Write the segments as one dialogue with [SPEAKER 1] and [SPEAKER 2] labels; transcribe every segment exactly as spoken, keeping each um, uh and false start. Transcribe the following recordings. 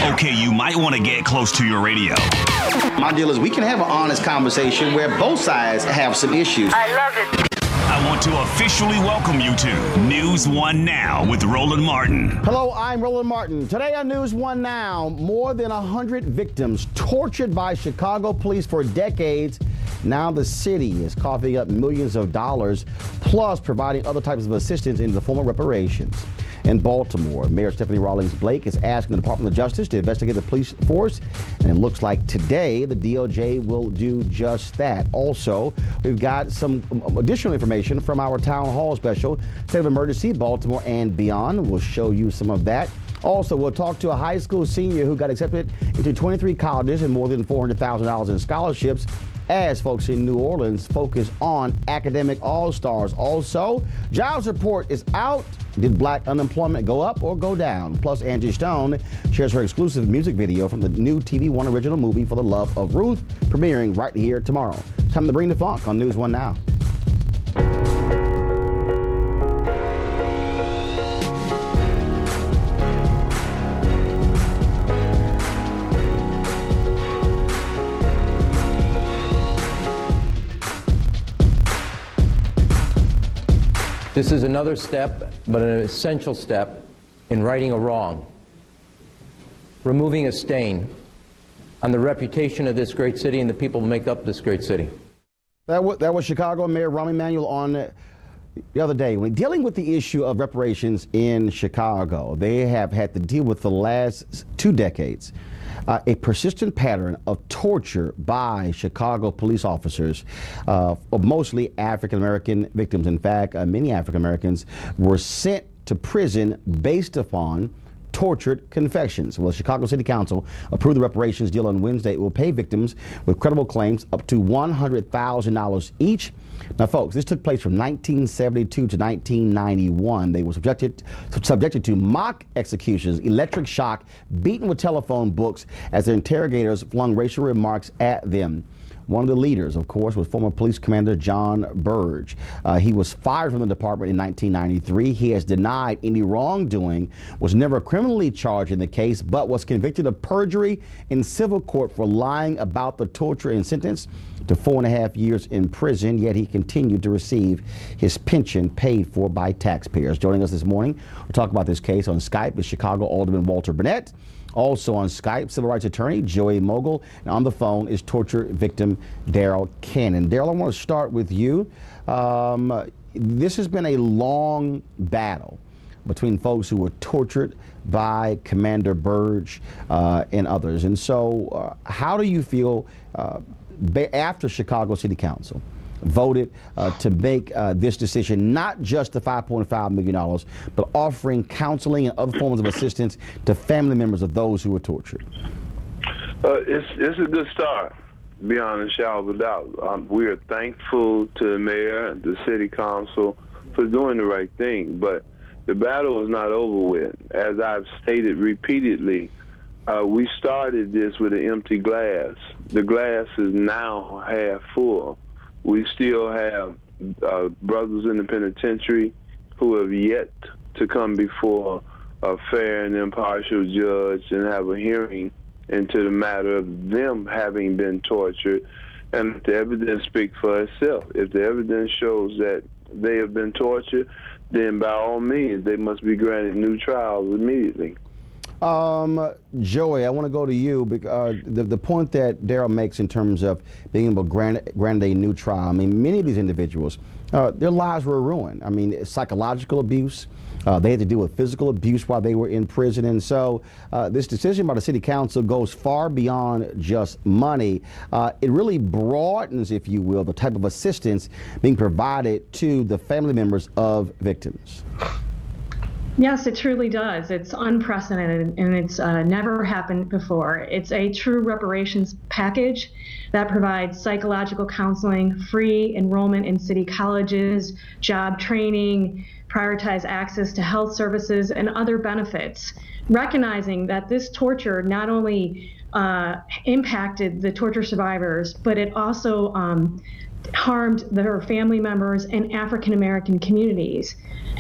[SPEAKER 1] Okay, you might want to get close to your radio.
[SPEAKER 2] My deal is we can have an honest conversation where both sides have some issues.
[SPEAKER 3] I love it.
[SPEAKER 1] I want to officially welcome you to News One Now with Roland Martin.
[SPEAKER 2] Hello, I'm Roland Martin. Today on News One Now, more than one hundred victims tortured by Chicago police for decades. Now the city is coughing up millions of dollars, plus providing other types of assistance in the form of reparations. In Baltimore, Mayor Stephanie Rawlings Blake is asking the Department of Justice to investigate the police force, and it looks like today the D O J will do just that. Also, we've got some additional information from our town hall special, State of Emergency, Baltimore and beyond. We'll show you some of that. Also, we'll talk to a high school senior who got accepted into twenty-three colleges and more than four hundred thousand dollars in scholarships, as folks in New Orleans focus on academic all-stars. Also, jobs report is out. Did black unemployment go up or go down? Plus, Angie Stone shares her exclusive music video from the new T V One original movie For the Love of Ruth, premiering right here tomorrow. Time to bring the funk on News One Now.
[SPEAKER 4] This is another step, but an essential step, in righting a wrong, removing a stain on the reputation of this great city and the people who make up this great city.
[SPEAKER 2] That was, that was Chicago Mayor Rahm Emanuel on the other day. When dealing with the issue of reparations in Chicago, they have had to deal with the last two decades. Uh, a persistent pattern of torture by Chicago police officers uh, of mostly African-American victims. In fact, uh, many African-Americans were sent to prison based upon tortured confessions. Well, the Chicago City Council approved the reparations deal on Wednesday. It will pay victims with credible claims up to one hundred thousand dollars each. Now, folks, this took place from nineteen seventy-two to nineteen ninety-one. They were subjected subjected to mock executions, electric shock, beaten with telephone books as their interrogators flung racial remarks at them. One of the leaders, of course, was former police commander John Burge. Uh, he was fired from the department in nineteen ninety-three. He has denied any wrongdoing, was never criminally charged in the case, but was convicted of perjury in civil court for lying about the torture and sentenced to four and a half years in prison, yet he continued to receive his pension paid for by taxpayers. Joining us this morning, we'll talk about this case on Skype is Chicago Alderman Walter Burnett. Also on Skype, civil rights attorney Joey Mogul. And on the phone is torture victim Daryl Cannon. Daryl, I want to start with you. Um, this has been a long battle between folks who were tortured by Commander Burge uh, and others. And so uh, how do you feel uh, after Chicago City Council voted uh, to make uh, this decision, not just the five point five million dollars, but offering counseling and other forms of assistance to family members of those who were tortured?
[SPEAKER 5] Uh, it's, it's a good start, beyond a shadow of a doubt. Um, we are thankful to the mayor and the city council for doing the right thing, but the battle is not over with. As I've stated repeatedly, uh, we started this with an empty glass. The glass is now half full. We still have uh, brothers in the penitentiary who have yet to come before a fair and impartial judge and have a hearing into the matter of them having been tortured. And if the evidence speaks for itself, if the evidence shows that they have been tortured, then by all means, they must be granted new trials immediately.
[SPEAKER 2] Um, Joey, I want to go to you. Uh, the, the point that Daryl makes in terms of being able to grant, grant a new trial, I mean, many of these individuals, uh, their lives were ruined. I mean, psychological abuse. Uh, they had to deal with physical abuse while they were in prison. And so uh, this decision by the city council goes far beyond just money. Uh, it really broadens, if you will, the type of assistance being provided to the family members of victims.
[SPEAKER 6] Yes, it truly does. It's unprecedented, and it's uh, never happened before. It's a true reparations package that provides psychological counseling, free enrollment in city colleges, job training, prioritize access to health services, and other benefits, recognizing that this torture not only uh, impacted the torture survivors, but it also um, harmed their family members and African American communities.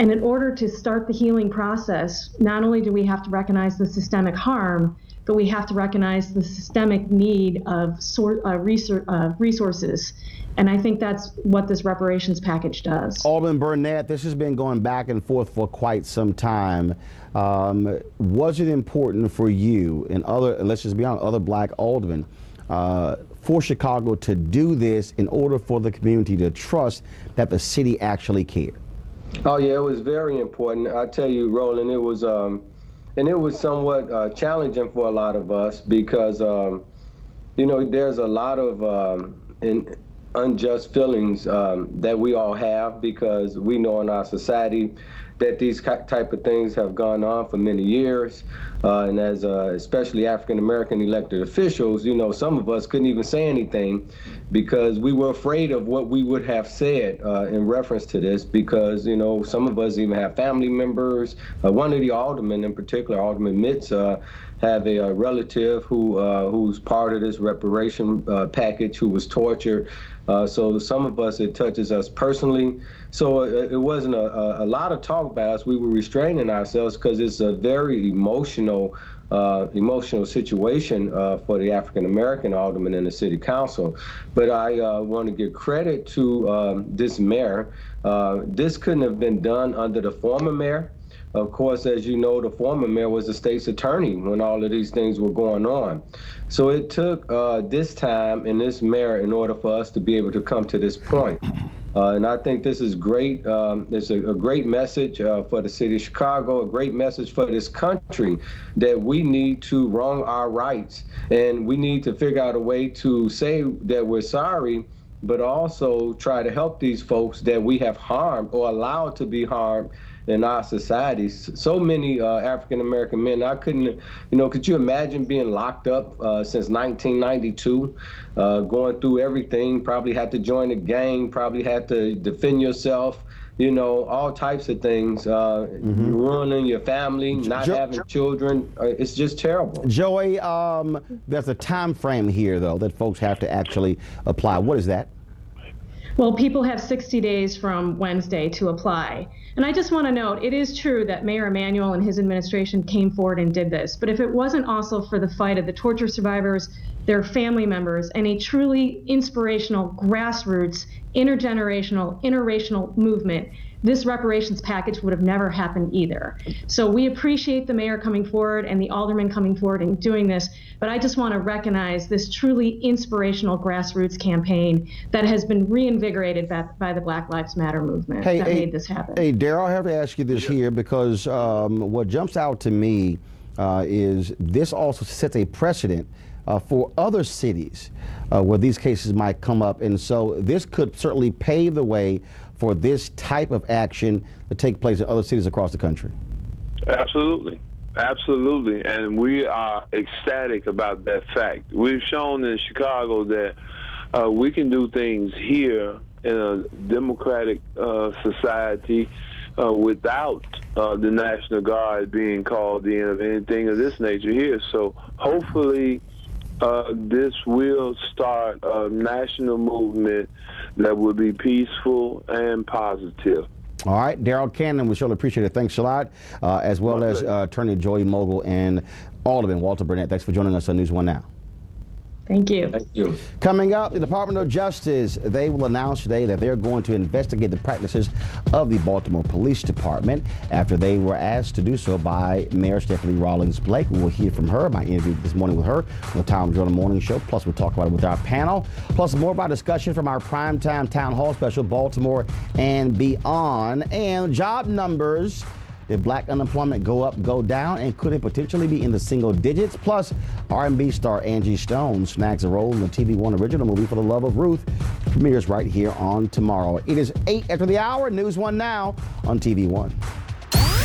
[SPEAKER 6] And in order to start the healing process, not only do we have to recognize the systemic harm, but we have to recognize the systemic need of sor- uh, resor- uh, resources. And I think that's what this reparations package does.
[SPEAKER 2] Alderman Burnett, this has been going back and forth for quite some time. Um, was it important for you and other, and let's just be honest, other black aldermen, uh, for Chicago to do this in order for the community to trust that the city actually cared?
[SPEAKER 3] Oh, yeah, it was very important. I tell you, Roland, it was, um, and it was somewhat uh, challenging for a lot of us because, um, you know, there's a lot of um, in, unjust feelings um, that we all have because we know in our society that these type of things have gone on for many years. Uh, and as uh, especially African-American elected officials, you know, some of us couldn't even say anything because we were afraid of what we would have said uh, in reference to this because, you know, some of us even have family members. Uh, one of the aldermen in particular, Alderman Mitz, uh, have a, a relative who uh, who's part of this reparation uh, package who was tortured. Uh, so some of us, it touches us personally. So it, it wasn't a, a lot of talk about us. We were restraining ourselves because it's a very emotional, uh, emotional situation uh, for the African-American aldermen in the city council. But I uh, want to give credit to um, this mayor. Uh, this couldn't have been done under the former mayor. Of course, as you know, the former mayor was the state's attorney when all of these things were going on. So it took uh, this time and this mayor in order for us to be able to come to this point. Uh, and I think this is great. Um, it's a, a great message uh, for the city of Chicago, a great message for this country that we need to wrong our rights. And we need to figure out a way to say that we're sorry, but also try to help these folks that we have harmed or allowed to be harmed in our societies. So many uh, African-American men, I couldn't, you know, could you imagine being locked up uh, since nineteen ninety-two, uh, going through everything, probably had to join a gang, probably had to defend yourself, you know, all types of things, uh, mm-hmm. ruining your family, not jo- having children. Uh, it's just terrible.
[SPEAKER 2] Joey, um, there's a time frame here, though, that folks have to actually apply. What is that?
[SPEAKER 6] Well, people have sixty days from Wednesday to apply. And I just want to note, it is true that Mayor Emanuel and his administration came forward and did this. But if it wasn't also for the fight of the torture survivors, their family members, and a truly inspirational, grassroots, intergenerational, interracial movement, this reparations package would have never happened either. So we appreciate the mayor coming forward and the aldermen coming forward and doing this, but I just want to recognize this truly inspirational grassroots campaign that has been reinvigorated by, by the Black Lives Matter movement
[SPEAKER 2] hey,
[SPEAKER 6] that
[SPEAKER 2] hey,
[SPEAKER 6] made this happen.
[SPEAKER 2] Hey, Daryl, I have to ask you this here because um, what jumps out to me uh, is this also sets a precedent Uh, for other cities uh, where these cases might come up. And so this could certainly pave the way for this type of action to take place in other cities across the country.
[SPEAKER 5] Absolutely. Absolutely. And we are ecstatic about that fact. We've shown in Chicago that uh, we can do things here in a democratic uh, society uh, without uh, the National Guard being called in of anything of this nature here. So hopefully Uh, this will start a national movement that will be peaceful and positive.
[SPEAKER 2] All right, Daryl Cannon, we surely appreciate it. Thanks a lot, uh, as well as uh, Attorney Joey Mogul and Alderman Walter Burnett. Thanks for joining us on News One Now.
[SPEAKER 6] Thank you.
[SPEAKER 3] Thank you.
[SPEAKER 2] Coming up, the Department of Justice, they will announce today that they're going to investigate the practices of the Baltimore Police Department after they were asked to do so by Mayor Stephanie Rawlings Blake. We will hear from her, my interview this morning with her on the Tom Journal Morning Show. Plus, we'll talk about it with our panel. Plus, more about discussion from our primetime town hall special, Baltimore and Beyond. And job numbers. Did black unemployment go up, go down, and could it potentially be in the single digits? Plus, R and B star Angie Stone snags a role in the T V One original movie For the Love of Ruth. Premieres right here on tomorrow. It is eight after the hour. News One Now on T V One.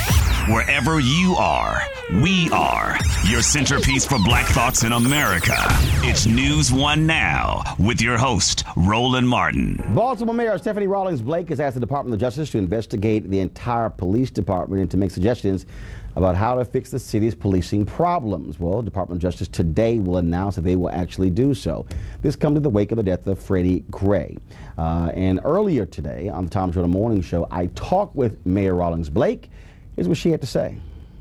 [SPEAKER 1] Wherever you are, we are your centerpiece for Black thoughts in America. It's News One Now with your host, Roland Martin.
[SPEAKER 2] Baltimore Mayor Stephanie Rawlings Blake has asked the Department of Justice to investigate the entire police department and to make suggestions about how to fix the city's policing problems. Well, the Department of Justice today will announce that they will actually do so. This comes in the wake of the death of Freddie Gray. Uh, and earlier today on the Tom Schroeder Morning Show, I talked with Mayor Rawlings Blake. Here's what she had to say.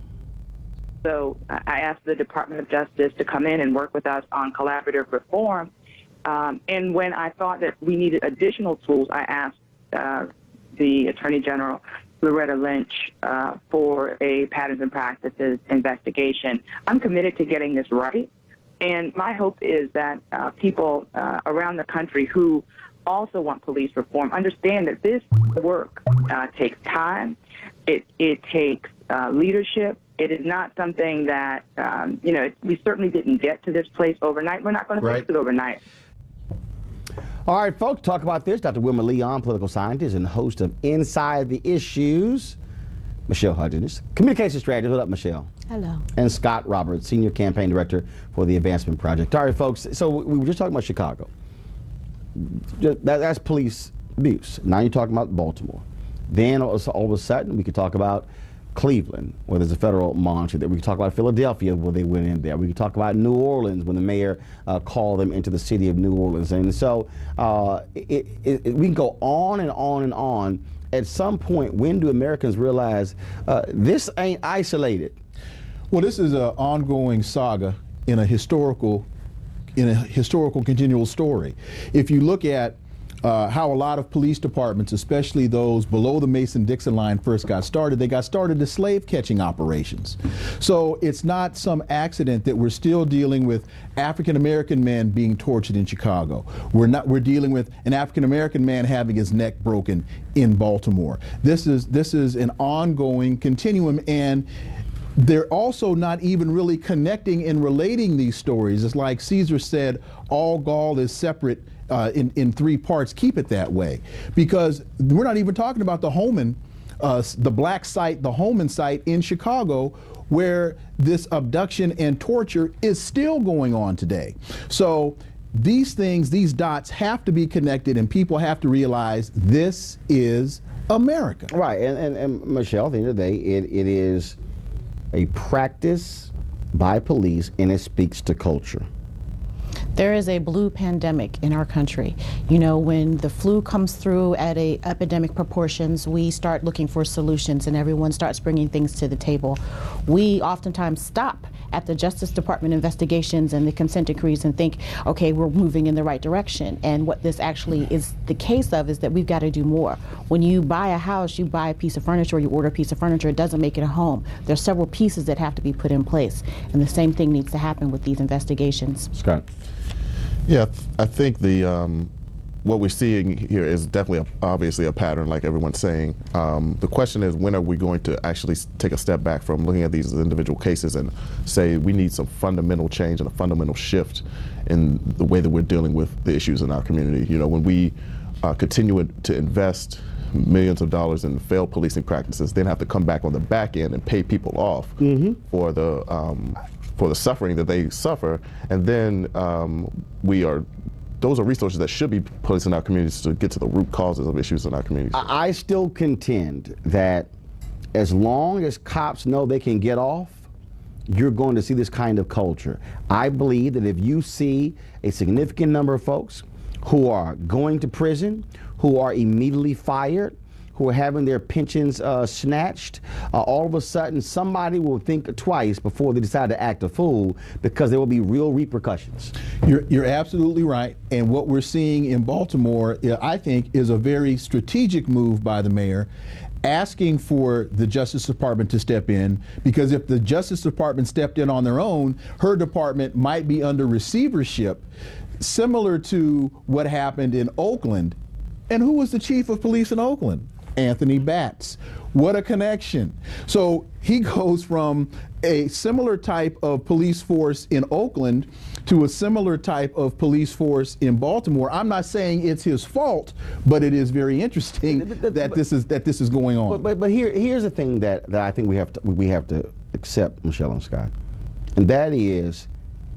[SPEAKER 7] So I asked the Department of Justice to come in and work with us on collaborative reform. Um, and when I thought that we needed additional tools, I asked uh, the Attorney General, Loretta Lynch, uh, for a patterns and practices investigation. I'm committed to getting this right. And my hope is that uh, people uh, around the country who also want police reform understand that this work uh, takes time. It, it takes uh, leadership. It is not something that, um, you know, we certainly didn't get to this place overnight. We're not going to fix it overnight.
[SPEAKER 2] All right, folks, talk about this. Doctor Wilma Leon, political scientist and host of Inside the Issues. Michelle Hudgens, communication strategist. What up, Michelle?
[SPEAKER 8] Hello.
[SPEAKER 2] And Scott Roberts, senior campaign director for the Advancement Project. All right, folks, so we were just talking about Chicago. That, that's police abuse. Now you're talking about Baltimore. Then all of a sudden we could talk about Cleveland, where there's a federal monitor there. We could talk about Philadelphia, where they went in there. We could talk about New Orleans, when the mayor uh, called them into the city of New Orleans. And so uh, it, it, it, we can go on and on and on. At some point, when do Americans realize uh, this ain't isolated?
[SPEAKER 9] Well, this is an ongoing saga in a historical, in a historical continual story. If you look at Uh, how a lot of police departments, especially those below the Mason-Dixon line, first got started. They got started as slave-catching operations. So it's not some accident that we're still dealing with African-American men being tortured in Chicago. We're not. We're dealing with an African-American man having his neck broken in Baltimore. This is this is an ongoing continuum, and they're also not even really connecting and relating these stories. It's like Caesar said, all Gaul is separate Uh, in, in three parts. Keep it that way, because we're not even talking about the Holman, uh, the black site, the Holman site in Chicago, where this abduction and torture is still going on today. So these things, these dots have to be connected, and people have to realize this is America.
[SPEAKER 2] Right, and, and, and Michelle, at the end of the day, it, it is a practice by police, and it speaks to culture.
[SPEAKER 8] There is a blue pandemic in our country. You know, when the flu comes through at a epidemic proportions, we start looking for solutions and everyone starts bringing things to the table. We oftentimes stop at the Justice Department investigations and the consent decrees and think, okay, we're moving in the right direction. And what this actually is the case of is that we've got to do more. When you buy a house, you buy a piece of furniture, you order a piece of furniture, it doesn't make it a home. There's several pieces that have to be put in place. And the same thing needs to happen with these investigations.
[SPEAKER 2] Scott.
[SPEAKER 10] Yeah, I think the um, what we're seeing here is definitely a, obviously a pattern, like everyone's saying. Um, the question is, when are we going to actually take a step back from looking at these individual cases and say we need some fundamental change and a fundamental shift in the way that we're dealing with the issues in our community? You know, when we uh, continue to invest millions of dollars in failed policing practices, then have to come back on the back end and pay people off mm-hmm. for the um, for the suffering that they suffer, and then um, we are, those are resources that should be placed in our communities to get to the root causes of issues in our communities.
[SPEAKER 2] I still contend that as long as cops know they can get off, you're going to see this kind of culture. I believe that if you see a significant number of folks who are going to prison, who are immediately fired, who are having their pensions uh, snatched, uh, all of a sudden somebody will think twice before they decide to act a fool, because there will be real repercussions.
[SPEAKER 9] You're, you're absolutely right. And what we're seeing in Baltimore, I think, is a very strategic move by the mayor, asking for the Justice Department to step in, because if the Justice Department stepped in on their own, her department might be under receivership, similar to what happened in Oakland. And who was the chief of police in Oakland? Anthony Batts. What a connection. So he goes from a similar type of police force in Oakland to a similar type of police force in Baltimore. I'm not saying it's his fault, but it is very interesting but, but, that but, this is that this is going on.
[SPEAKER 2] But but, but here here's the thing that, that I think we have to we have to accept, Michelle and Scott, and that is,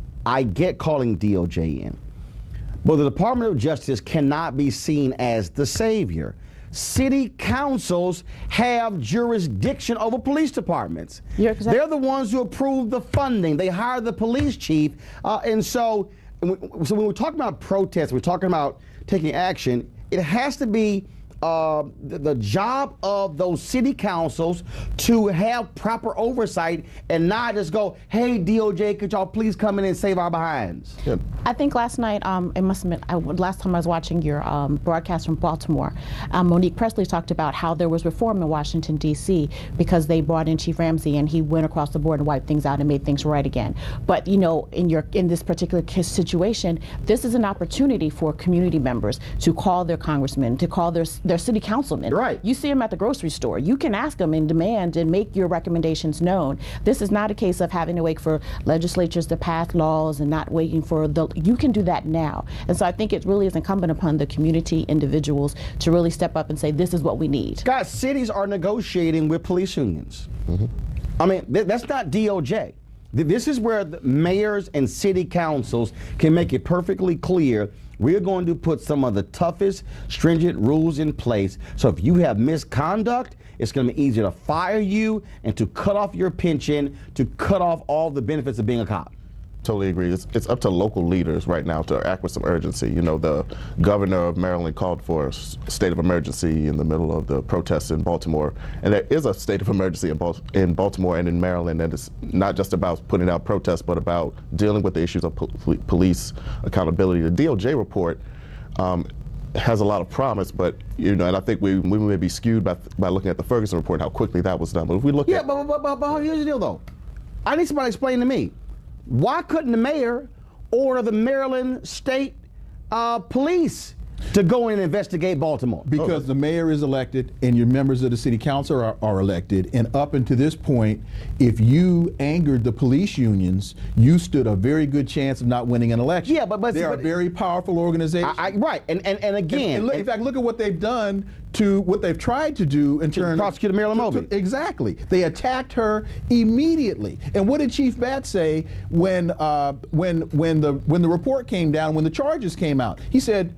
[SPEAKER 2] I get calling D O J in, but the Department of Justice cannot be seen as the savior. City councils have jurisdiction over police departments.
[SPEAKER 8] Yeah, exactly.
[SPEAKER 2] They're the ones who approve the funding. They hire the police chief. Uh, and so, so when we're talking about protests, we're talking about taking action, it has to be uh, the, the job of those city councils to have proper oversight and not just go, hey, D O J, could y'all please come in and save our behinds?
[SPEAKER 8] Yeah. I think last night, um, it must have been, I, last time I was watching your um, broadcast from Baltimore, um, Monique Presley talked about how there was reform in Washington, D C because they brought in Chief Ramsey and he went across the board and wiped things out and made things right again. But, you know, in your in this particular situation, this is an opportunity for community members to call their congressmen, to call their their city councilmen.
[SPEAKER 2] Right.
[SPEAKER 8] You see them at the grocery store. You can ask them and demand and make your recommendations known. This is not a case of having to wait for legislatures to pass laws and not waiting for the, you can do that now. And so I think it really is incumbent upon the community individuals to really step up and say, this is what we need.
[SPEAKER 2] Guys, cities are negotiating with police unions.
[SPEAKER 10] Mm-hmm.
[SPEAKER 2] I mean, th- that's not D O J. Th- this is where the mayors and city councils can make it perfectly clear we're going to put some of the toughest, stringent rules in place. So if you have misconduct, it's going to be easier to fire you and to cut off your pension, to cut off all the benefits of being a cop.
[SPEAKER 10] Totally agree. It's, it's up to local leaders right now to act with some urgency. You know, the governor of Maryland called for a state of emergency in the middle of the protests in Baltimore. And there is a state of emergency in, Bal- in Baltimore and in Maryland. And it's not just about putting out protests, but about dealing with the issues of po- police accountability. The D O J report um, has a lot of promise, but, you know, and I think we, we may be skewed by, by looking at the Ferguson report, how quickly that was done. But if we look
[SPEAKER 2] yeah,
[SPEAKER 10] at...
[SPEAKER 2] Yeah, but, but, but, but here's the deal, though. I need somebody to explain to me. Why couldn't the mayor order the Maryland State uh, Police to go in and investigate Baltimore?
[SPEAKER 9] Because the mayor is elected and your members of the city council are, are elected. And up until this point, if you angered the police unions, you stood a very good chance of not winning an election.
[SPEAKER 2] Yeah, but, but
[SPEAKER 9] they are
[SPEAKER 2] but,
[SPEAKER 9] a very powerful organization.
[SPEAKER 2] I, I, right, and and, and again,
[SPEAKER 9] and, and look,
[SPEAKER 2] and,
[SPEAKER 9] in fact, look at what they've done to what they've tried to do in terms of
[SPEAKER 2] prosecute Marilyn Mobley.
[SPEAKER 9] Exactly, they attacked her immediately. And what did Chief Batts say when uh, when when the when the report came down, when the charges came out? He said,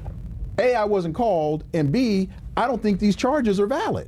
[SPEAKER 9] A, I wasn't called, and B, I don't think these charges are valid.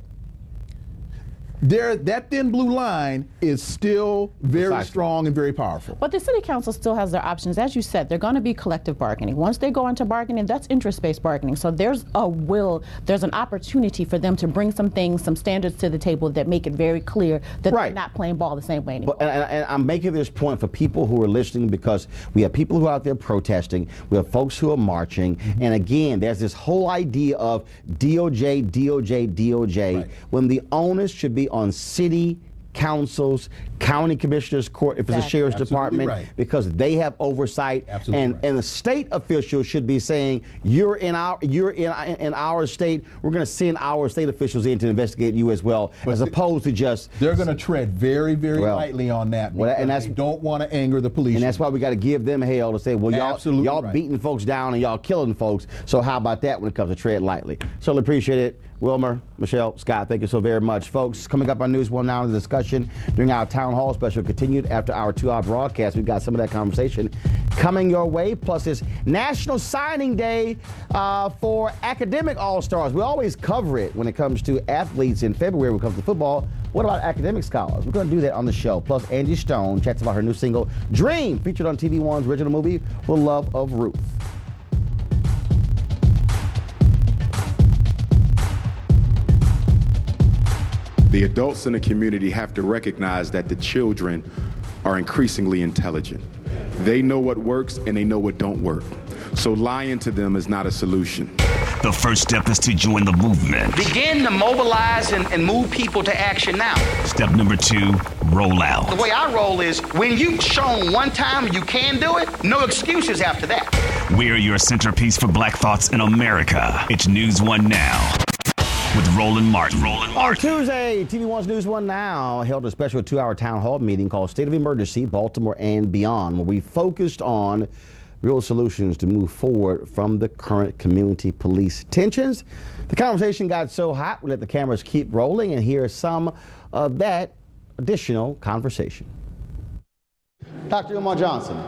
[SPEAKER 9] There, that thin blue line is still very Precisely. strong and very powerful.
[SPEAKER 8] But the city council still has their options. As you said, they're going to be collective bargaining. Once they go into bargaining, that's interest-based bargaining. So there's a will, there's an opportunity for them to bring some things, some standards to the table that make it very clear that right. they're not playing ball the same way anymore.
[SPEAKER 2] But, and, and I'm making this point for people who are listening because we have people who are out there protesting, we have folks who are marching, mm-hmm. and again, there's this whole idea of D O J, D O J, D O J, right. when the onus should be on city councils, county commissioners court, if it's a sheriff's
[SPEAKER 9] Absolutely
[SPEAKER 2] department,
[SPEAKER 9] right.
[SPEAKER 2] because they have oversight.
[SPEAKER 9] Absolutely
[SPEAKER 2] and
[SPEAKER 9] right.
[SPEAKER 2] and the state officials should be saying, you're in our you're in in our state. We're going to send our state officials in to investigate you as well, but as opposed to just
[SPEAKER 9] they're going to tread very very
[SPEAKER 2] well,
[SPEAKER 9] lightly on that.
[SPEAKER 2] Well, and that's
[SPEAKER 9] they don't want to anger the police.
[SPEAKER 2] And that's why we got to give them hell to say, well, y'all
[SPEAKER 9] Absolutely
[SPEAKER 2] y'all
[SPEAKER 9] right.
[SPEAKER 2] beating folks down and y'all killing folks. So how about that when it comes to tread lightly? Certainly appreciate it. Wilmer, Michelle, Scott, thank you so very much. Folks, coming up on News One Now, the discussion during our town hall special continued after our two-hour broadcast. We've got some of that conversation coming your way, plus it's National Signing Day uh, for academic all-stars. We always cover it when it comes to athletes in February when it comes to football. What about academic scholars? We're going to do that on the show. Plus, Angie Stone chats about her new single, Dream, featured on T V One's original movie, The Love of Ruth.
[SPEAKER 11] The adults in the community have to recognize that the children are increasingly intelligent. They know what works and they know what don't work. So lying to them is not a solution.
[SPEAKER 1] The first step is to join the movement.
[SPEAKER 12] Begin to mobilize and, and move people to action now.
[SPEAKER 1] Step number two, roll out.
[SPEAKER 12] The way I roll is when you've shown one time you can do it, no excuses after that.
[SPEAKER 1] We're your centerpiece for Black Thoughts in America. It's News One Now. with Roland Martin. Roland
[SPEAKER 2] On
[SPEAKER 1] Martin.
[SPEAKER 2] Tuesday, T V One's News One Now held a special two-hour town hall meeting called State of Emergency, Baltimore and Beyond, where we focused on real solutions to move forward from the current community police tensions. The conversation got so hot, we let the cameras keep rolling, and here's some of that additional conversation. Doctor Umar Johnson.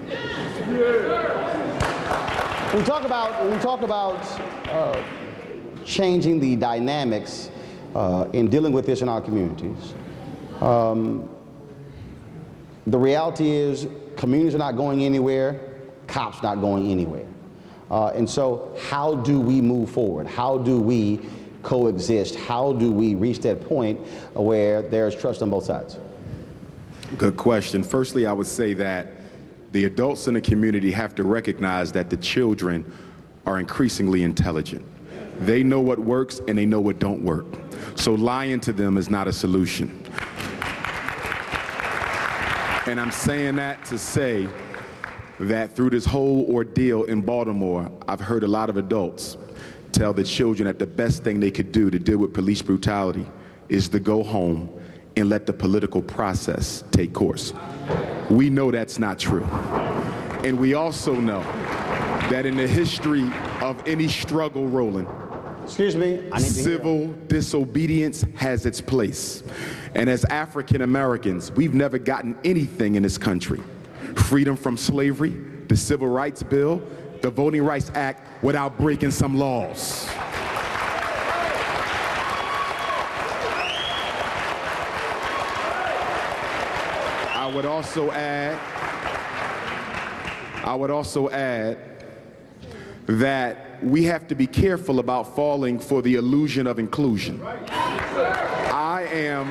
[SPEAKER 2] When we talk about, when we talk about uh, changing the dynamics uh, in dealing with this in our communities, um, the reality is communities are not going anywhere, cops not going anywhere. Uh, and so how do we move forward? How do we coexist? How do we reach that point where there's trust on both sides?
[SPEAKER 11] Good question. Firstly, I would say that the adults in the community have to recognize that the children are increasingly intelligent. They know what works and they know what don't work. So lying to them is not a solution. And I'm saying that to say that through this whole ordeal in Baltimore, I've heard a lot of adults tell the children that the best thing they could do to deal with police brutality is to go home and let the political process take course. We know that's not true. And we also know that in the history of any struggle, Roland,
[SPEAKER 2] Excuse me, I need to
[SPEAKER 11] civil
[SPEAKER 2] hear.
[SPEAKER 11] disobedience has its place. And as African Americans, we've never gotten anything in this country. Freedom from slavery, the Civil Rights Bill, the Voting Rights Act, without breaking some laws. I would also add, I would also add that we have to be careful about falling for the illusion of inclusion. I am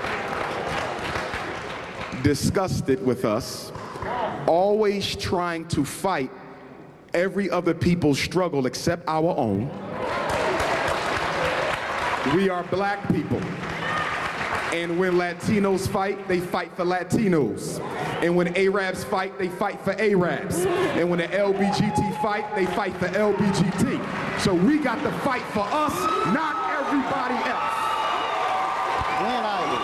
[SPEAKER 11] disgusted with us always trying to fight every other people's struggle except our own. We are black people. And when Latinos fight, they fight for Latinos. And when Arabs fight, they fight for Arabs. And when the L B G T fight, they fight for L B G T. So we got to fight for us, not everybody else.
[SPEAKER 2] Glenn Ivey.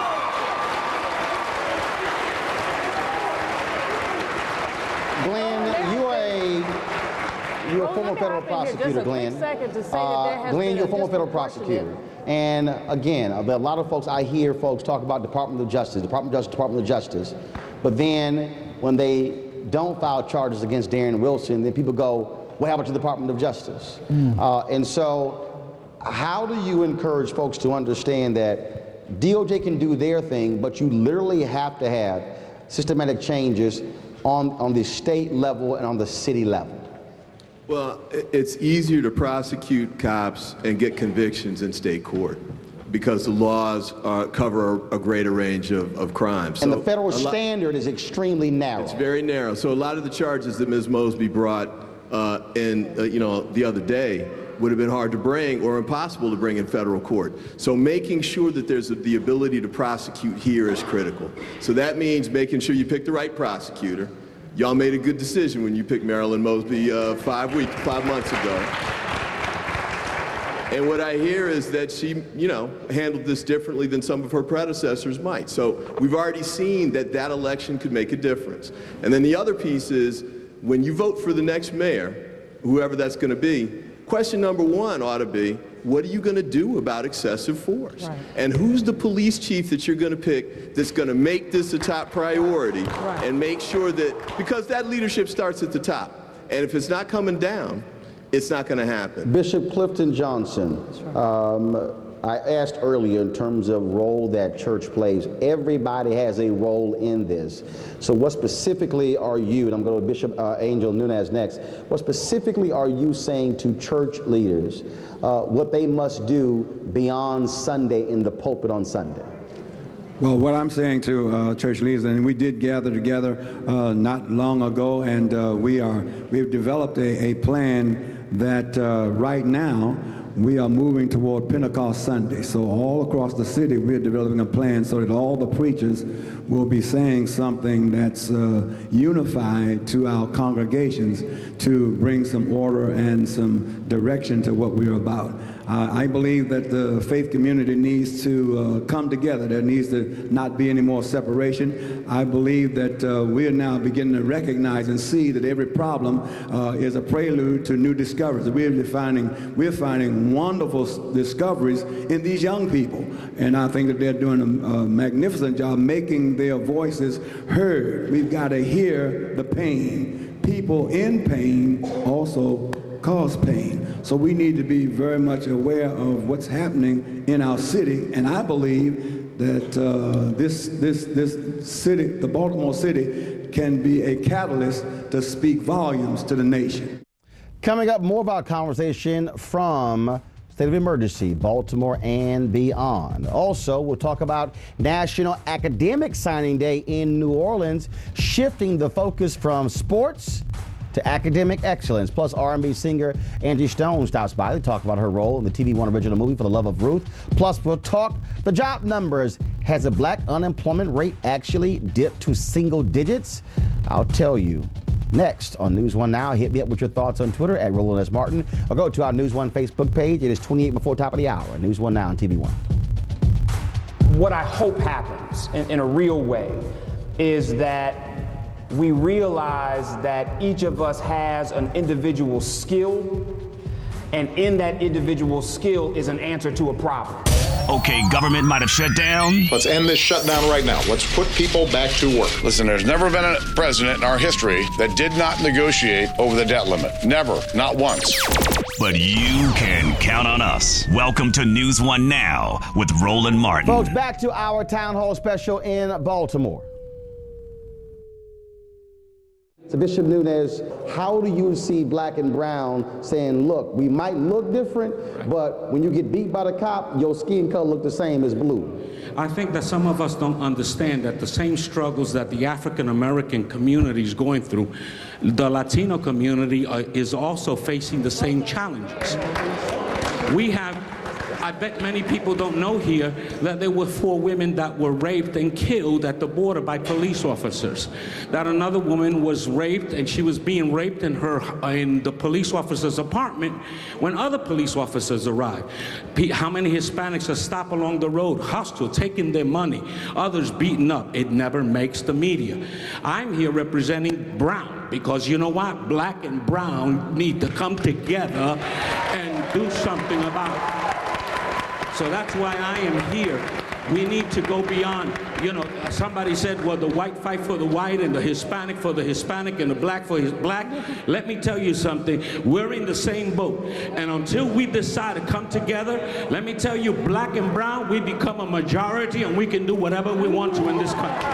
[SPEAKER 2] Glenn, you are a you're a former federal prosecutor, Glenn. Uh, Glenn, you're a former federal prosecutor. And again, a lot of folks, I hear folks talk about Department of Justice, Department of Justice, Department of Justice. But then when they don't file charges against Darren Wilson, then people go, what happened to the Department of Justice? Mm. Uh, and so how do you encourage folks to understand that D O J can do their thing, but you literally have to have systematic changes on, on the state level and on the city level?
[SPEAKER 13] Well, it's easier to prosecute cops and get convictions in state court because the laws uh, cover a greater range of, of crimes.
[SPEAKER 2] And
[SPEAKER 13] so
[SPEAKER 2] the federal standard is extremely narrow.
[SPEAKER 13] It's very narrow. So a lot of the charges that Miz Mosby brought uh, in, uh, you know, the other day would have been hard to bring or impossible to bring in federal court. So making sure that there's the ability to prosecute here is critical. So that means making sure you pick the right prosecutor. Y'all made a good decision when you picked Marilyn Mosby uh, five weeks, five months ago. And what I hear is that she, you know, handled this differently than some of her predecessors might. So we've already seen that that election could make a difference. And then the other piece is, when you vote for the next mayor, whoever that's going to be, question number one ought to be, what are you going to do about excessive force? Right. And who's the police chief that you're going to pick that's going to make this a top priority right. and make sure that, because that leadership starts at the top. And if it's not coming down, it's not going to happen.
[SPEAKER 2] Bishop Clifton Johnson, um, I asked earlier in terms of role that church plays. Everybody has a role in this. So what specifically are you, and I'm going to Bishop uh, Angel Nunes next, what specifically are you saying to church leaders uh, what they must do beyond Sunday in the pulpit on Sunday?
[SPEAKER 14] Well, what I'm saying to uh, church leaders, and we did gather together uh, not long ago, and uh, we are, we've developed a, a plan that uh, right now we are moving toward Pentecost Sunday. So all across the city, we're developing a plan so that all the preachers will be saying something that's uh, unified to our congregations to bring some order and some direction to what we're about. Uh, I believe that the faith community needs to uh, come together. There needs to not be any more separation. I believe that uh, we are now beginning to recognize and see that every problem uh, is a prelude to new discoveries. We're finding, we're finding wonderful discoveries in these young people, and I think that they're doing a, a magnificent job making their voices heard. We've got to hear the pain. People in pain also cause pain. So we need to be very much aware of what's happening in our city, and I believe that uh, this, this, this city, the Baltimore city, can be a catalyst to speak volumes to the nation.
[SPEAKER 2] Coming up, more about conversation from State of Emergency, Baltimore and beyond. Also, we'll talk about National Academic Signing Day in New Orleans, shifting the focus from sports to academic excellence. Plus, R and B singer Angie Stone stops by to talk about her role in the T V One original movie For the Love of Ruth. Plus, we'll talk the job numbers. Has the black unemployment rate actually dipped to single digits? I'll tell you next on News One Now. Hit me up with your thoughts on Twitter at Roland S. Martin, or go to our News One Facebook page. It is twenty-eight before top of the hour. News One Now on T V One.
[SPEAKER 15] What I hope happens in, in a real way is that we realize that each of us has an individual skill, and in that individual skill is an answer to a problem.
[SPEAKER 1] Okay, government might have shut down.
[SPEAKER 16] Let's end this shutdown right now. Let's put people back to work.
[SPEAKER 17] Listen, there's never been a president in our history that did not negotiate over the debt limit. Never, not once.
[SPEAKER 1] But you can count on us. Welcome to News One Now with Roland Martin.
[SPEAKER 2] Folks, back to our town hall special in Baltimore. So Bishop Nunes, how do you see black and brown saying, look, we might look different, but when you get beat by the cop, your skin color look the same as blue?
[SPEAKER 18] I think that some of us don't understand that the same struggles that the African American community is going through, the Latino community uh, is also facing the same challenges. We have I bet many people don't know here that there were four women that were raped and killed at the border by police officers. That another woman was raped, and she was being raped in her in the police officer's apartment when other police officers arrived. How many Hispanics are stopped along the road, hostile, taking their money, others beaten up? It never makes the media. I'm here representing brown because you know what? Black and brown need to come together and do something about it. So that's why I am here. We need to go beyond, you know, somebody said, well, the white fight for the white and the Hispanic for the Hispanic and the black for his black. Let me tell you something. We're in the same boat. And until we decide to come together, let me tell you, black and brown, we become a majority and we can do whatever we want to in this country.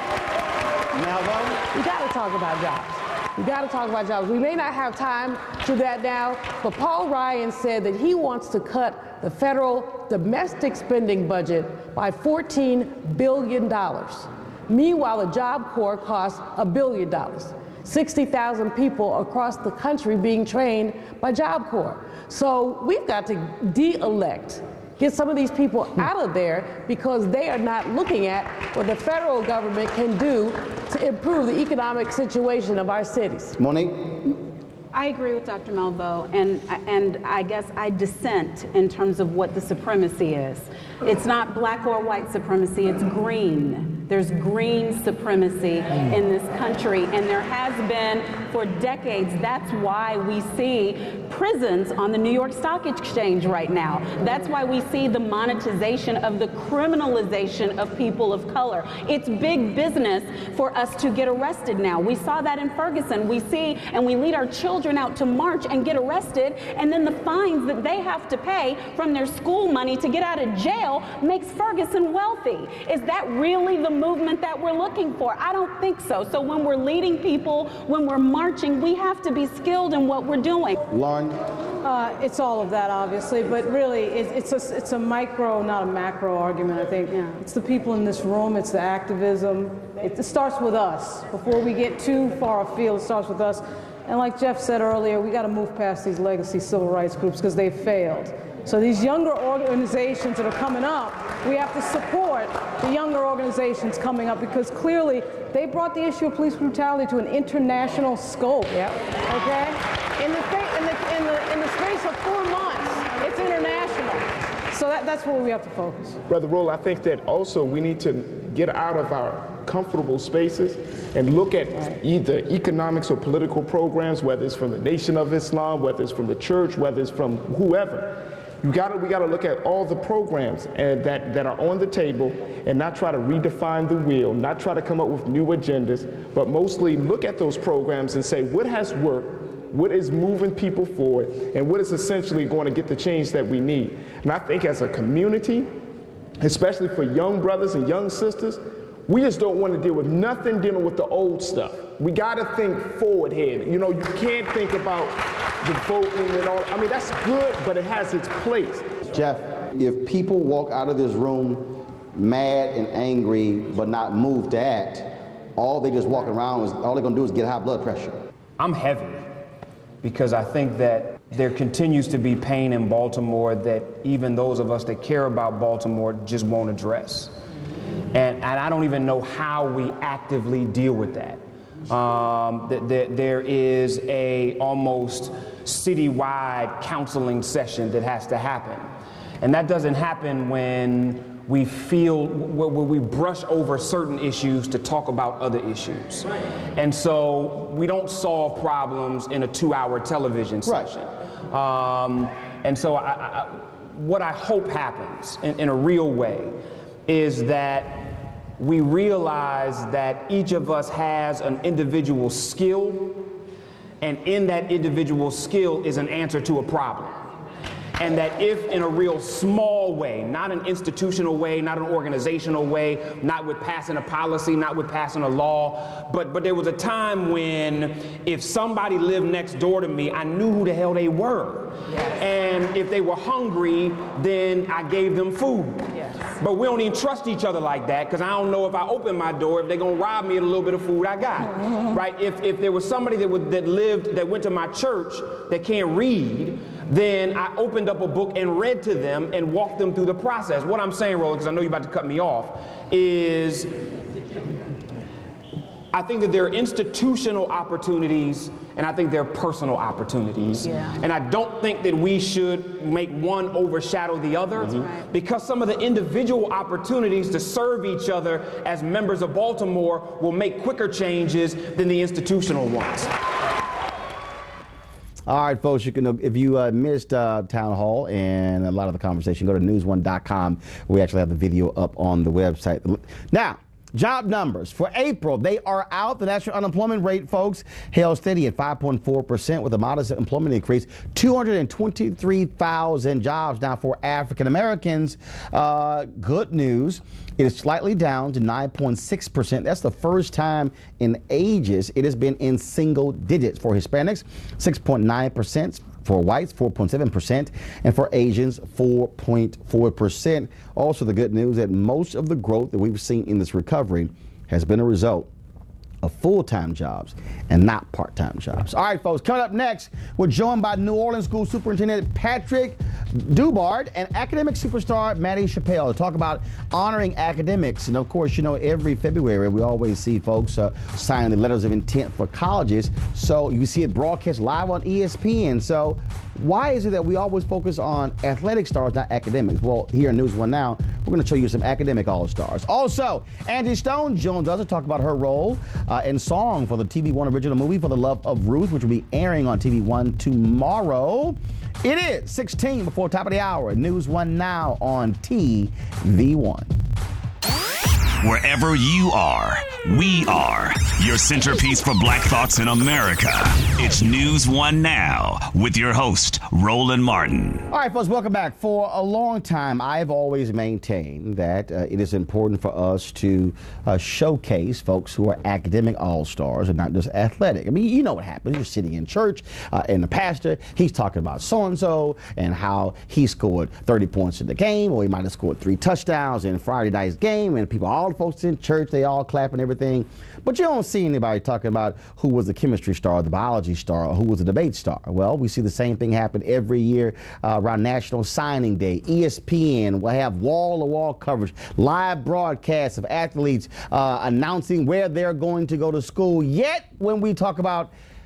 [SPEAKER 19] Now, though, we got to talk about jobs. We got to talk about jobs. We may not have time to do that now, but Paul Ryan said that he wants to cut the federal domestic spending budget by fourteen billion dollars. Meanwhile, the Job Corps costs a billion dollars. sixty thousand people across the country being trained by Job Corps. So we've got to de-elect, get some of these people out of there because they are not looking at what the federal government can do to improve the economic situation of our cities.
[SPEAKER 2] Monique?
[SPEAKER 20] I agree with Doctor Melbo, and and I guess I dissent in terms of what the supremacy is. It's not black or white supremacy, it's green. There's green supremacy in this country, and there has been for decades. That's why we see prisons on the New York Stock Exchange right now. That's why we see the monetization of the criminalization of people of color. It's big business for us to get arrested now. We saw that in Ferguson. We see and we lead our children out to march and get arrested, and then the fines that they have to pay from their school money to get out of jail makes Ferguson wealthy. Is that really the movement that we're looking for? I don't think so. So when we're leading people, when we're marching, we have to be skilled in what we're doing.
[SPEAKER 2] Lauren?
[SPEAKER 21] Uh, it's all of that, obviously, but really, it, it's a it's a micro, not a macro argument. I think yeah. It's the people in this room. It's the activism. It, it starts with us. Before we get too far afield, it starts with us. And like Jeff said earlier, we got to move past these legacy civil rights groups because they've failed. So these younger organizations that are coming up, we have to support the younger organizations coming up because clearly they brought the issue of police brutality to an international scope. Yep. Okay? In the, in, the, in, the, in the space of four months, it's international. So that, that's where we have to focus.
[SPEAKER 4] Brother Roll, I think that also we need to get out of our comfortable spaces and look at either economics or political programs, whether it's from the Nation of Islam, whether it's from the church, whether it's from whoever. You gotta, we gotta look at all the programs and that, that are on the table and not try to redefine the wheel, not try to come up with new agendas, but mostly look at those programs and say what has worked, what is moving people forward, and what is essentially going to get the change that we need. And I think as a community, especially for young brothers and young sisters, we just don't want to deal with nothing dealing with the old stuff. We got to think forward here. You know, you can't think about the voting and all. I mean, that's good, but it has its place.
[SPEAKER 2] Jeff, if people walk out of this room mad and angry but not moved to act, all they just walking around is all they're going to do is get high blood pressure.
[SPEAKER 15] I'm heavy because I think that there continues to be pain in Baltimore that even those of us that care about Baltimore just won't address. And, and I don't even know how we actively deal with that. Um, th- th- there is a almost citywide counseling session that has to happen. And that doesn't happen when we feel, when we brush over certain issues to talk about other issues. And so we don't solve problems in a two-hour television session. Right. Um, and so I, I, what I hope happens in, in a real way is that we realize that each of us has an individual skill, and in that individual skill is an answer to a problem. And that if in a real small way, not an institutional way, not an organizational way, not with passing a policy, not with passing a law, but, but there was a time when if somebody lived next door to me, I knew who the hell they were. Yes. And if they were hungry, then I gave them food. Yes. But we don't even trust each other like that, because I don't know if I open my door, if they're gonna rob me of a little bit of food I got, right? If, if there was somebody that, would, that lived, that went to my church that can't read, then I opened up a book and read to them and walked them through the process. What I'm saying, Roland, because I know you're about to cut me off, is I think that there are institutional opportunities and I think there are personal opportunities. Yeah. And I don't think that we should make one overshadow the other. That's right. Because some of the individual opportunities to serve each other as members of Baltimore will make quicker changes than the institutional ones.
[SPEAKER 2] All right, folks, you can, if you uh, missed uh, Town Hall and a lot of the conversation, go to news one dot com. We actually have the video up on the website. Now, job numbers for April, they are out. The national unemployment rate, folks, held steady at five point four percent with a modest employment increase. two hundred twenty-three thousand jobs now for African Americans. Uh, good news. It is slightly down to nine point six percent. That's the first time in ages it has been in single digits. For Hispanics, six point nine percent. For whites, four point seven percent, and for Asians, four point four percent. Also, the good news that most of the growth that we've seen in this recovery has been a result of full-time jobs and not part-time jobs. All right, folks, coming up next, we're joined by New Orleans School Superintendent Patrick Dubard and academic superstar Maddie Chappelle to talk about honoring academics. And of course, you know, every February we always see folks uh, signing the letters of intent for colleges. So you see it broadcast live on E S P N. So why is it that we always focus on athletic stars, not academics? Well, here in News One Now, we're going to show you some academic all-stars. Also, Angie Stone joins us to talk about her role uh, in song for the T V One original movie For the Love of Ruth, which will be airing on T V One tomorrow. It is sixteen before top of the hour. News One Now on T V One.
[SPEAKER 1] Wherever you are, we are your centerpiece for Black Thoughts in America. It's News One Now with your host, Roland Martin.
[SPEAKER 2] All right, folks, welcome back. For a long time, I've always maintained that uh, it is important for us to uh, showcase folks who are academic all-stars and not just athletic. I mean, you know what happens. You're sitting in church uh, and the pastor, he's talking about so-and-so and how he scored thirty points in the game, or he might have scored three touchdowns in Friday night's game, and people all the folks in church, they all clap and everything. But you don't see anybody talking about who was the chemistry star, the biology star, or who was the debate star. Well, we see the same thing happen every year uh, around National Signing Day. E S P N will have wall-to-wall coverage, live broadcasts of athletes uh, announcing where they're going to go to school. Yet, when we talk about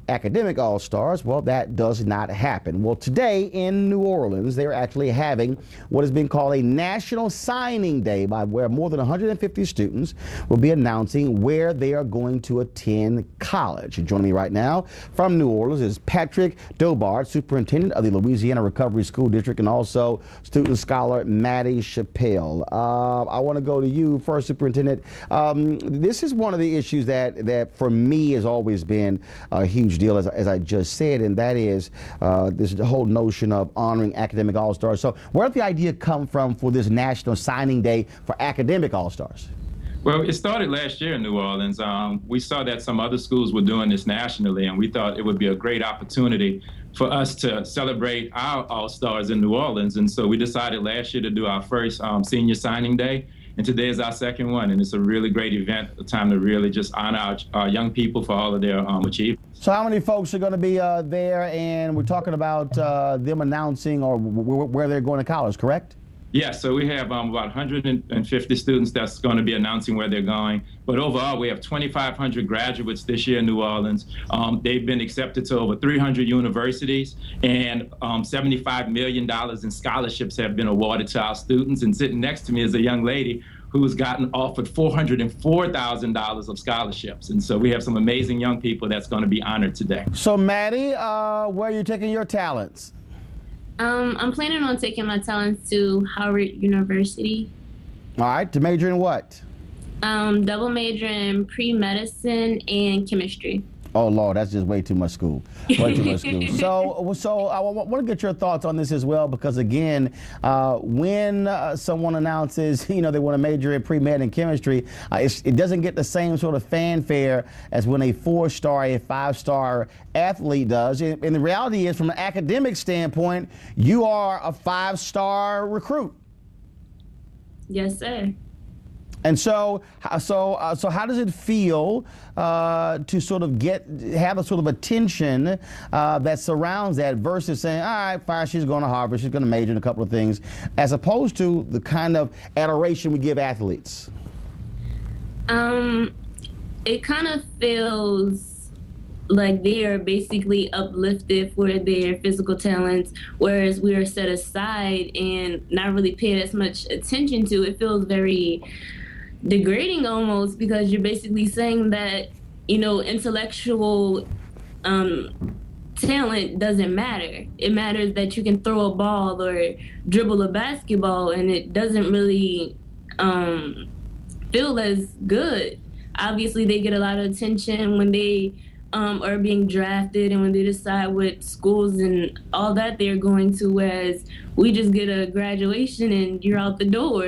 [SPEAKER 2] academic all-stars, well, that does not happen. Well, today in New Orleans, they're actually having what has been called a National Signing Day, by where more than one hundred fifty students will be announcing where they are going to attend college. And joining me right now from New Orleans is Patrick Dobard, superintendent of the Louisiana Recovery School District, and also student scholar Maddie Chappelle. Uh, I want to go to you first, Superintendent. Um, this is one of the issues that, that for me has always been a huge deal, as, as I just said, and that is uh, this whole notion of honoring academic all-stars. So where did the idea come from for this National Signing Day for academic all-stars?
[SPEAKER 5] Well, it started last year in New Orleans. Um, we saw that some other schools were doing this nationally, and we thought it would be a great opportunity for us to celebrate our all-stars in New Orleans. And so we decided last year to do our first um, senior signing day. And today is our second one, and it's a really great event, a time to really just honor our, our young people for all of their um, achievements.
[SPEAKER 2] So how many folks are going to be uh, there? And we're talking about uh, them announcing or w where they're going to college, correct?
[SPEAKER 5] Yeah, so we have um, about one hundred fifty students that's going to be announcing where they're going. But overall, we have twenty-five hundred graduates this year in New Orleans. Um, they've been accepted to over three hundred universities, and um, seventy-five million dollars in scholarships have been awarded to our students. And sitting next to me is a young lady who's gotten offered four hundred four thousand dollars of scholarships. And so we have some amazing young people that's going to be honored today.
[SPEAKER 2] So, Maddie, uh, where are you taking your talents?
[SPEAKER 22] Um, I'm planning on taking my talents to Howard University.
[SPEAKER 2] All right, to major in what?
[SPEAKER 22] Um, double major in pre-medicine and chemistry.
[SPEAKER 2] Oh, Lord, that's just way too much school. Way too much school. So, so I want to get your thoughts on this as well, because, again, uh, when uh, someone announces, you know, they want to major in pre-med and chemistry, uh, it's, it doesn't get the same sort of fanfare as when a four-star, a five-star athlete does. And, and the reality is, from an academic standpoint, you are a five-star recruit.
[SPEAKER 22] Yes, sir.
[SPEAKER 2] And so, so, uh, so, how does it feel uh, to sort of get have a sort of attention uh, that surrounds that, versus saying, "All right, fine, she's going to Harvard, she's going to major in a couple of things," as opposed to the kind of adoration we give athletes?
[SPEAKER 22] Um, it kind of feels like they are basically uplifted for their physical talents, whereas we are set aside and not really paid as much attention to. It feels very degrading almost, because you're basically saying that, you know, intellectual um, talent doesn't matter. It matters that you can throw a ball or dribble a basketball, and it doesn't really um, feel as good. Obviously, they get a lot of attention when they um, are being drafted and when they decide what schools and all that they're going to, whereas we just get a graduation and you're out the door.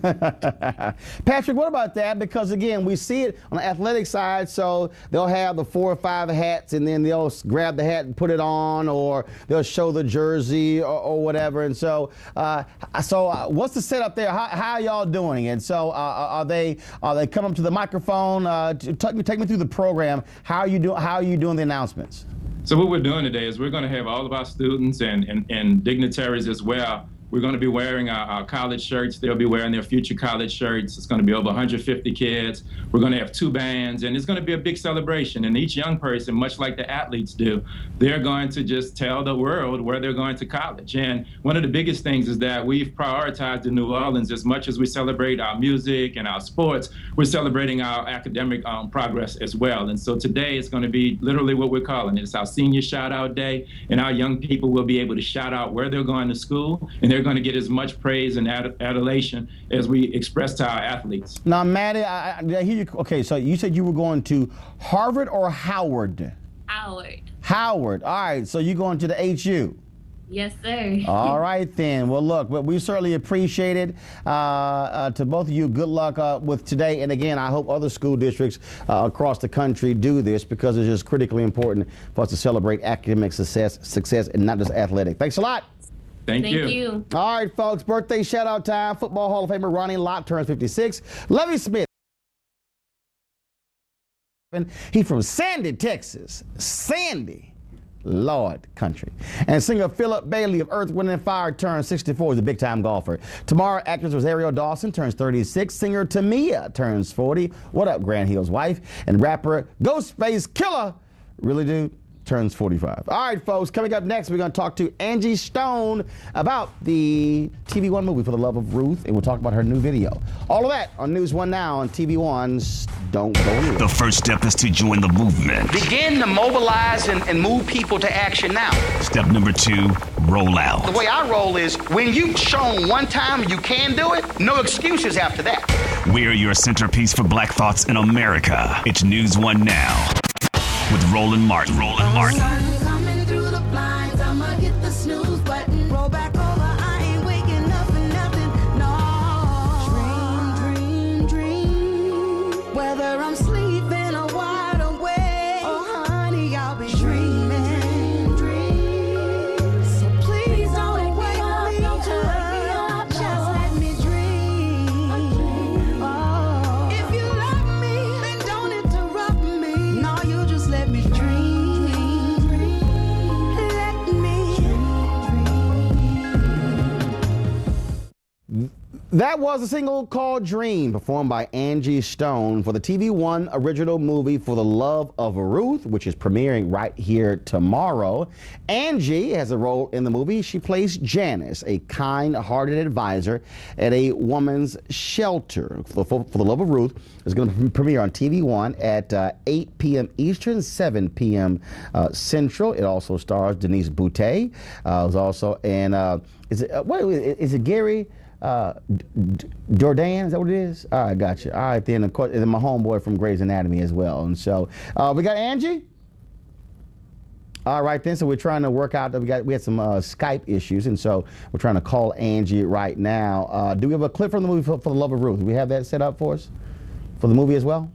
[SPEAKER 2] Patrick, what about that? Because, again, we see it on the athletic side, so they'll have the four or five hats, and then they'll grab the hat and put it on, or they'll show the jersey or, or whatever. And so, uh, so uh, what's the setup there? How, how are y'all doing? And so, uh, are they are they coming up to the microphone? Uh, take me take me through the program. How are you doing? How are you doing the announcements?
[SPEAKER 5] So what we're doing today is we're going to have all of our students and, and, and dignitaries as well. We're going to be wearing our, our college shirts. They'll be wearing their future college shirts. It's going to be over one hundred fifty kids. We're going to have two bands, and it's going to be a big celebration. And each young person, much like the athletes do, they're going to just tell the world where they're going to college. And one of the biggest things is that we've prioritized in New Orleans, as much as we celebrate our music and our sports, we're celebrating our academic um, progress as well. And so today it's going to be literally what we're calling it. It's our senior shout-out day, and our young people will be able to shout out where they're going to school, and they're going to get as much praise and ad adulation as we express to our athletes.
[SPEAKER 2] Now, Maddie, I, I hear you. Okay, so you said you were going to Harvard or Howard?
[SPEAKER 22] Howard.
[SPEAKER 2] Howard. All right, so you're going to the H U.
[SPEAKER 22] Yes, sir.
[SPEAKER 2] All right, then. Well, look, we certainly appreciate it. Uh, uh, to both of you, good luck uh, with today. And again, I hope other school districts uh, across the country do this, because it's just critically important for us to celebrate academic success, success, and not just athletic. Thanks a lot.
[SPEAKER 5] Thank,
[SPEAKER 22] Thank
[SPEAKER 5] you.
[SPEAKER 22] you.
[SPEAKER 2] All right, folks, birthday shout-out time. Football Hall of Famer Ronnie Lott turns fifty-six. Lovie Smith. He from Sandy, Texas. Sandy. Lord country. And singer Philip Bailey of Earth, Wind and Fire turns sixty-four. He's a big-time golfer. Tomorrow, actress Rosario Dawson turns thirty-six. Singer Tamia turns forty. What up, Grant Hill's wife? And rapper Ghostface Killah, really dude, turns turns forty-five. All right, folks, coming up next, we're going to talk to Angie Stone about the T V One movie For the Love of Ruth, and we'll talk about her new video. All of that on News One Now on T V One's Don't Go Anywhere.
[SPEAKER 1] The first step is to join the movement.
[SPEAKER 12] Begin to mobilize and, and move people to action now.
[SPEAKER 1] Step number two, roll out.
[SPEAKER 12] The way I roll is when you've shown one time you can do it, no excuses after that.
[SPEAKER 1] We're your centerpiece for Black Thoughts in America. It's News One Now with Roland Martin. Roland Martin.
[SPEAKER 3] Coming through the blinds, I'ma hit the snooze button. Roll back over, I ain't waking up for nothing. No. Dream, dream, dream. Whether I'm sleeping or wide awake. Oh, honey, I'll be dreaming, dream. So please don't wake me up, up. Just let me dream. Oh. If you love me, then don't interrupt me. No, you just let me dream.
[SPEAKER 2] That was a single called Dream, performed by Angie Stone for the T V One original movie For the Love of Ruth, which is premiering right here tomorrow. Angie has a role in the movie. She plays Janice, a kind-hearted advisor at a woman's shelter. For, for, for the Love of Ruth is going to premiere on T V One at uh, eight p.m. Eastern, seven p.m. Uh, Central. It also stars Denise Boutet. Uh, was also and uh, is it uh, what is it Gary? Uh, Jordan, is that what it is? All right, gotcha. All right, then, of course, and then my homeboy from Grey's Anatomy as well. And so, uh, we got Angie. All right, then, so we're trying to work out that we got we had some uh, Skype issues, and so we're trying to call Angie right now. Uh, do we have a clip from the movie for, for the Love of Ruth? Do we have that set up for us for the movie as well?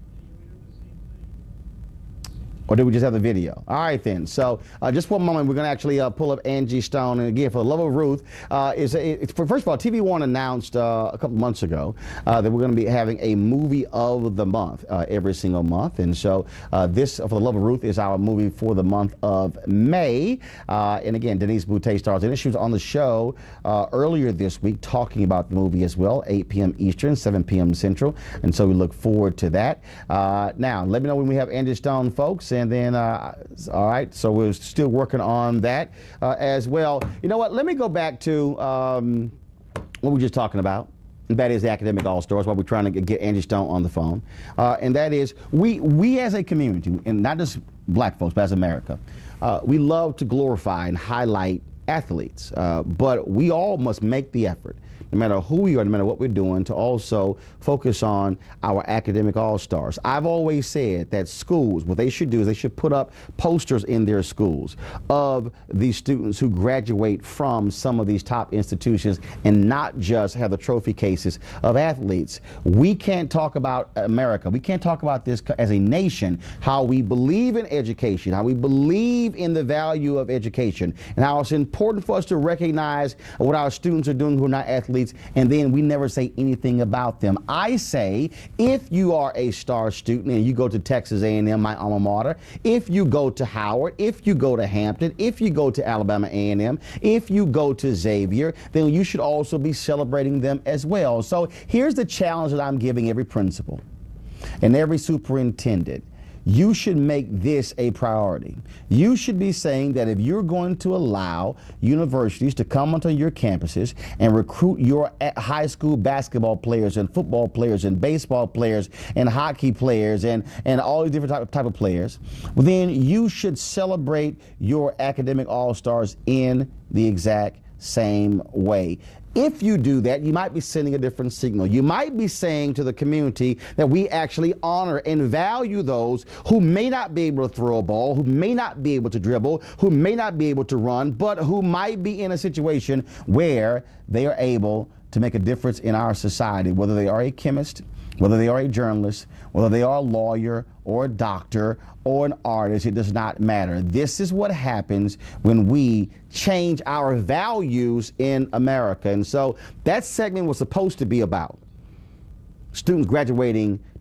[SPEAKER 2] Or did we just have the video? All right, then. So uh, just for a moment, we're going to actually uh, pull up Angie Stone. And again, For the Love of Ruth, uh, is a, it's, for, first of all, T V One announced uh, a couple months ago uh, that we're going to be having a movie of the month uh, every single month. And so uh, this, For the Love of Ruth, is our movie for the month of May. Uh, and again, Denise Boutet stars in it. She was on the show uh, earlier this week talking about the movie as well, eight p.m. Eastern, seven p.m. Central. And so we look forward to that. Uh, now, let me know when we have Angie Stone, folks. And then, uh, all right, so we're still working on that uh, as well. You know what? Let me go back to um, what we were just talking about. And that is the Academic All-Stars, while we're trying to get Angie Stone on the phone. Uh, and that is, we, we as a community, and not just black folks, but as America, uh, we love to glorify and highlight athletes. Uh, but we all must make the effort, no matter who we are, no matter what we're doing, to also focus on our academic all-stars. I've always said that schools, what they should do is they should put up posters in their schools of these students who graduate from some of these top institutions, and not just have the trophy cases of athletes. We can't talk about America. We can't talk about this as a nation, how we believe in education, how we believe in the value of education, and how it's important for us to recognize what our students are doing who are not athletes, and then we never say anything about them. I say, if you are a star student and you go to Texas A and M, my alma mater, if you go to Howard, if you go to Hampton, if you go to Alabama A and M, if you go to Xavier, then you should also be celebrating them as well. So here's the challenge that I'm giving every principal and every superintendent. You should make this a priority. You should be saying that if you're going to allow universities to come onto your campuses and recruit your high school basketball players and football players and baseball players and hockey players and, and all these different type, type of players, then you should celebrate your academic all-stars in the exact same way. If you do that, you might be sending a different signal. You might be saying to the community that we actually honor and value those who may not be able to throw a ball, who may not be able to dribble, who may not be able to run, but who might be in a situation where they are able to make a difference in our society, whether they are a chemist, whether they are a journalist, whether they are a lawyer or a doctor or an artist, it does not matter. This is what happens when we change our values in America. And so that segment was supposed to be about students graduating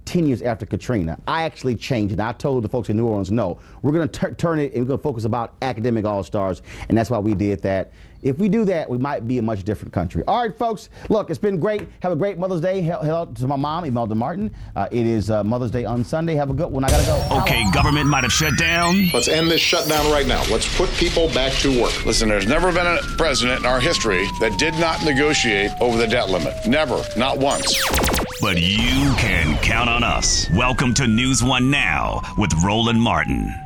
[SPEAKER 2] ten years after Katrina. I actually changed it. I told the folks in New Orleans, no, we're going to turn it and we're going to focus about academic all-stars, and that's why we did that. If we do that, we might be a much different country. All right, folks, look, it's been great. Have a great Mother's Day. Hello to my mom, Imelda Martin. Uh, it is uh, Mother's Day on Sunday. Have a good one. I got to go.
[SPEAKER 1] Okay, government might have shut down.
[SPEAKER 16] Let's end this shutdown right now. Let's put people back to work.
[SPEAKER 17] Listen, there's never been a president in our history that did not negotiate over the debt limit. Never, not once.
[SPEAKER 1] But you can count on us. Welcome to News One Now with Roland Martin.